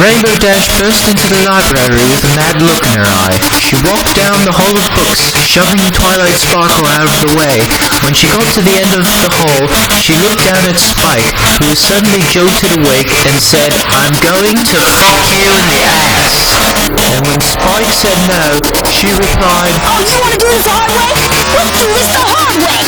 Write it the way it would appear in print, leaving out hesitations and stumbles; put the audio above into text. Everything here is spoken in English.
Rainbow Dash burst into the library with a mad look in her eye. She walked down the hall of books, shoving Twilight Sparkle out of the way. When she got to the end of the hall, she looked down at Spike, who was suddenly jolted awake and said, "I'm going to fuck you in the ass." And when Spike said no, she replied, "Oh, you want to do this the hard way? Let's do this the hard way!"